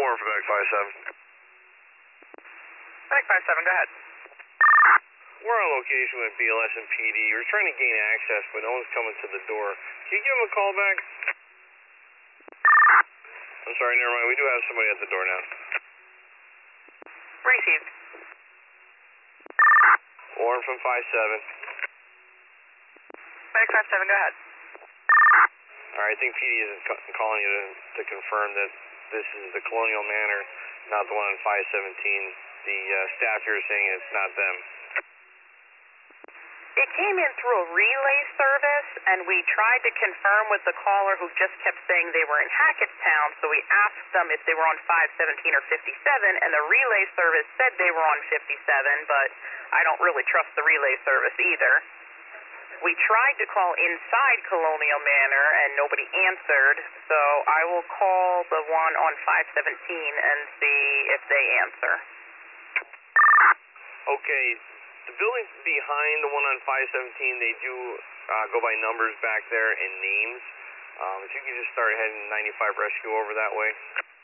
Warren for back 57. Back 57, go ahead. We're on location with BLS and PD. We're trying to gain access, but no one's coming to the door. Can you give them a call back? I'm sorry, never mind. We do have somebody at the door now. Received. Warren from 57. Back 57, go ahead. Alright, I think PD is calling you to confirm that this is the Colonial Manor, not the one on 517. The staff here is saying it's not them. It came in through a relay service, and we tried to confirm with the caller who just kept saying they were in Hackettstown, so we asked them if they were on 517 or 57, and the relay service said they were on 57, but I don't really trust the relay service either. We tried to call inside Colonial Manor, and nobody answered, so I will call the one on 517 and see if they answer. Okay, the building behind the one on 517, they do go by numbers back there and names. If you could just start heading 95 Rescue over that way.